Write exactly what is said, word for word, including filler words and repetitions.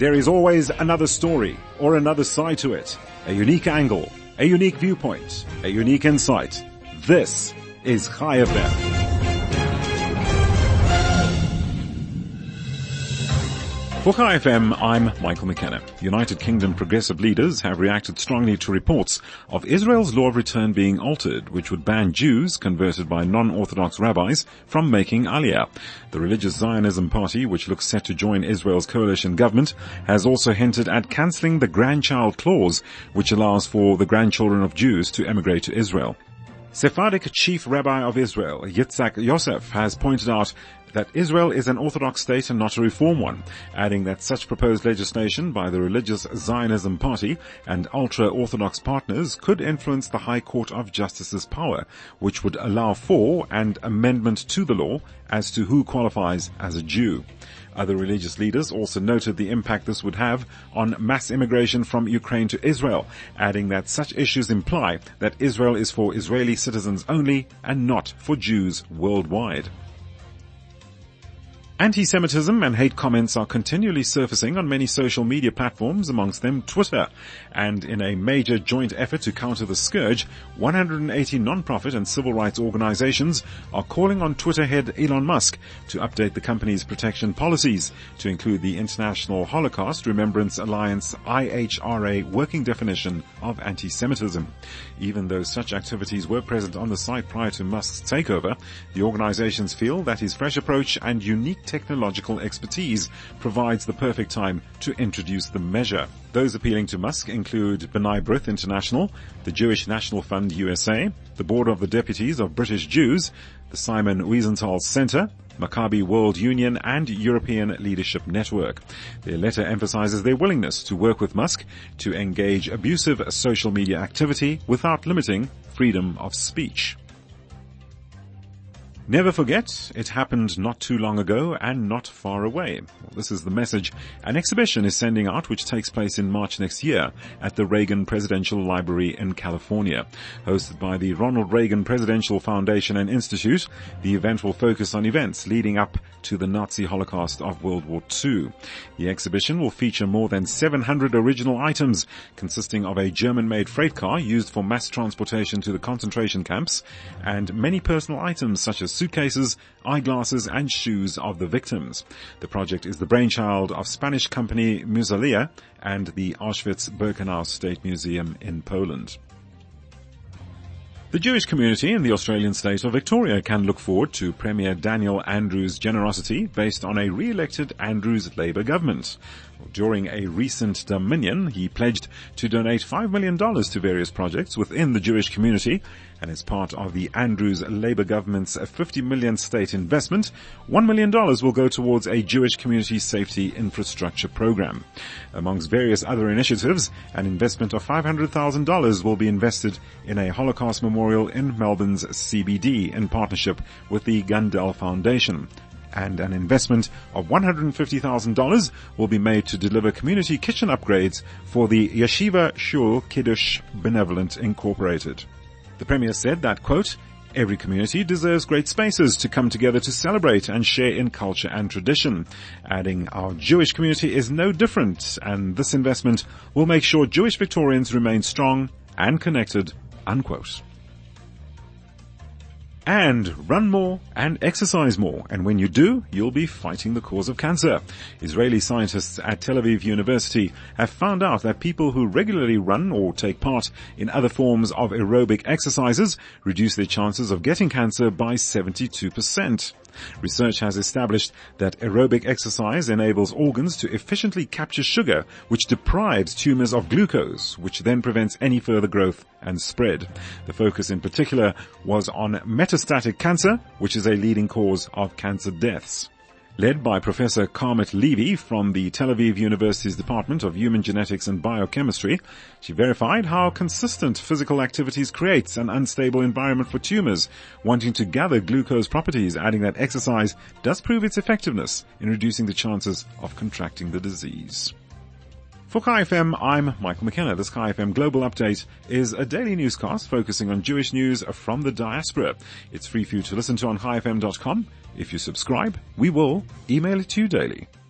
There is always another story or another side to it, a unique angle, a unique viewpoint, a unique insight. This is Chai F M. For Chai F M, I'm Michael McKenna. United Kingdom progressive leaders have reacted strongly to reports of Israel's law of return being altered, which would ban Jews converted by non-Orthodox rabbis from making Aliyah. The religious Zionism party, which looks set to join Israel's coalition government, has also hinted at cancelling the grandchild clause, which allows for the grandchildren of Jews to emigrate to Israel. Sephardic Chief Rabbi of Israel, Yitzhak Yosef, has pointed out that Israel is an Orthodox state and not a reform one, adding that such proposed legislation by the religious Zionism party and ultra-Orthodox partners could influence the High Court of Justice's power, which would allow for an amendment to the law as to who qualifies as a Jew. Other religious leaders also noted the impact this would have on mass immigration from Ukraine to Israel, adding that such issues imply that Israel is for Israeli citizens only and not for Jews worldwide. Anti-Semitism and hate comments are continually surfacing on many social media platforms, amongst them Twitter. And in a major joint effort to counter the scourge, one hundred eighty non-profit and civil rights organizations are calling on Twitter head Elon Musk to update the company's protection policies to include the International Holocaust Remembrance Alliance I H R A working definition of anti-Semitism. Even though such activities were present on the site prior to Musk's takeover, the organizations feel that his fresh approach and unique technological expertise provides the perfect time to introduce the measure. Those appealing to Musk include B'nai B'rith International, the Jewish National Fund U S A, the Board of the Deputies of British Jews, the Simon Wiesenthal Center, Maccabi World Union and European Leadership Network. Their letter emphasizes their willingness to work with Musk to engage abusive social media activity without limiting freedom of speech. Never forget, it happened not too long ago and not far away. Well, this is the message an exhibition is sending out, which takes place in March next year at the Reagan Presidential Library in California. Hosted by the Ronald Reagan Presidential Foundation and Institute, the event will focus on events leading up to the Nazi Holocaust of World War Two. The exhibition will feature more than seven hundred original items, consisting of a German-made freight car used for mass transportation to the concentration camps, and many personal items such as suitcases, eyeglasses and shoes of the victims. The project is the brainchild of Spanish company Muzealea and the Auschwitz-Birkenau State Museum in Poland. The Jewish community in the Australian state of Victoria can look forward to Premier Daniel Andrews' generosity based on a re-elected Andrews Labour government. During a recent Dominion, he pledged to donate five million dollars to various projects within the Jewish community, and as part of the Andrews Labour government's fifty million dollars state investment, one million dollars will go towards a Jewish community safety infrastructure program. Amongst various other initiatives, an investment of five hundred thousand dollars will be invested in a Holocaust memorial in Melbourne's C B D in partnership with the Gundel Foundation. And an investment of one hundred fifty thousand dollars will be made to deliver community kitchen upgrades for the Yeshiva Shul Kiddush Benevolent Incorporated. The Premier said that, quote, "Every community deserves great spaces to come together to celebrate and share in culture and tradition," adding, "Our Jewish community is no different, and this investment will make sure Jewish Victorians remain strong and connected," unquote. And run more and exercise more, and when you do, you'll be fighting the cause of cancer. Israeli scientists at Tel Aviv University have found out that people who regularly run or take part in other forms of aerobic exercises reduce their chances of getting cancer by seventy-two percent. Research has established that aerobic exercise enables organs to efficiently capture sugar, which deprives tumors of glucose, which then prevents any further growth and spread. The focus in particular was on metastatic cancer, which is a leading cause of cancer deaths. Led by Professor Karmit Levy from the Tel Aviv University's Department of Human Genetics and Biochemistry, she verified how consistent physical activities creates an unstable environment for tumors wanting to gather glucose properties, adding that exercise does prove its effectiveness in reducing the chances of contracting the disease. For Chai F M, I'm Michael McKenna. This Chai F M Global Update is a daily newscast focusing on Jewish news from the diaspora. It's free for you to listen to on chai f m dot com. If you subscribe, we will email it to you daily.